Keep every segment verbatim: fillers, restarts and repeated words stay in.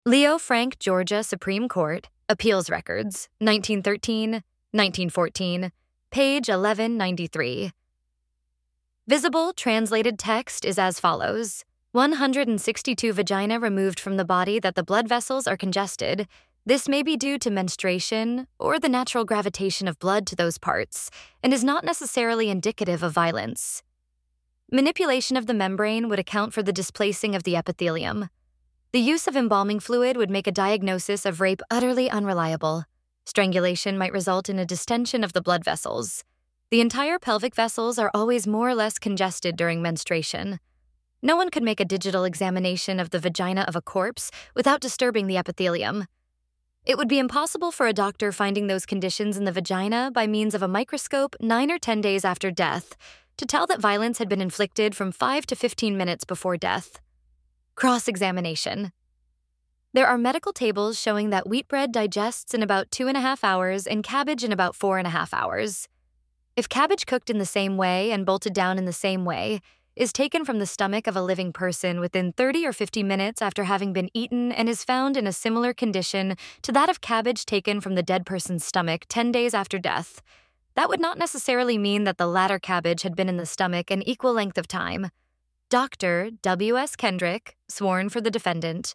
Leo Frank, Georgia Supreme Court, Appeals Records, nineteen thirteen, nineteen fourteen, page eleven ninety-three. Visible translated text is as follows. one hundred sixty-two vagina removed from the body that the blood vessels are congested. This may be due to menstruation or the natural gravitation of blood to those parts and is not necessarily indicative of violence. Manipulation of the membrane would account for the displacing of the epithelium. The use of embalming fluid would make a diagnosis of rape utterly unreliable. Strangulation might result in a distension of the blood vessels. The entire pelvic vessels are always more or less congested during menstruation. No one could make a digital examination of the vagina of a corpse without disturbing the epithelium. It would be impossible for a doctor finding those conditions in the vagina by means of a microscope nine or ten days after death to tell that violence had been inflicted from five to fifteen minutes before death. Cross-examination. There are medical tables showing that wheat bread digests in about two and a half hours and cabbage in about four and a half hours. If cabbage cooked in the same way and bolted down in the same way is taken from the stomach of a living person within thirty or fifty minutes after having been eaten and is found in a similar condition to that of cabbage taken from the dead person's stomach ten days after death, that would not necessarily mean that the latter cabbage had been in the stomach an equal length of time. Doctor W S Kendrick, sworn for the defendant.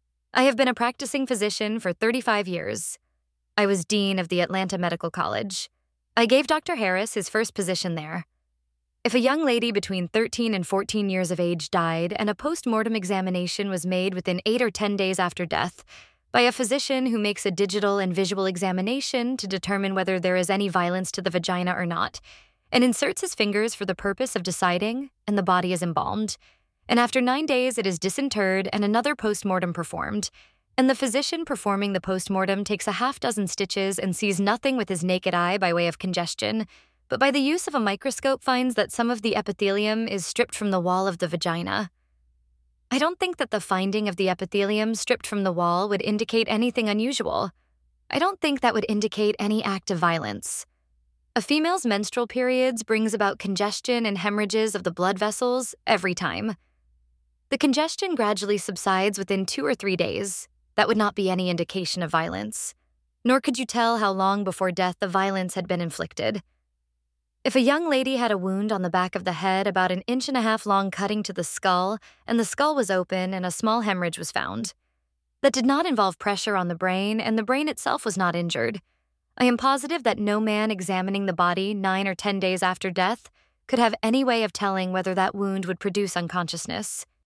I have been a practicing physician for thirty-five years. I was dean of the Atlanta Medical College. I gave Doctor Harris his first position there. If a young lady between thirteen and fourteen years of age died and a post-mortem examination was made within eight or ten days after death by a physician who makes a digital and visual examination to determine whether there is any violence to the vagina or not, and inserts his fingers for the purpose of deciding, and the body is embalmed, and after nine days it is disinterred and another post-mortem performed, and the physician performing the post-mortem takes a half dozen stitches and sees nothing with his naked eye by way of congestion, but by the use of a microscope finds that some of the epithelium is stripped from the wall of the vagina. I don't think that the finding of the epithelium stripped from the wall would indicate anything unusual. I don't think that would indicate any act of violence. A female's menstrual periods brings about congestion and hemorrhages of the blood vessels every time. The congestion gradually subsides within two or three days. That would not be any indication of violence. Nor could you tell how long before death the violence had been inflicted. If a young lady had a wound on the back of the head about an inch and a half long cutting to the skull, and the skull was open and a small hemorrhage was found, that did not involve pressure on the brain, and the brain itself was not injured. I am positive that no man examining the body nine or ten days after death could have any way of telling whether that wound would produce unconsciousness.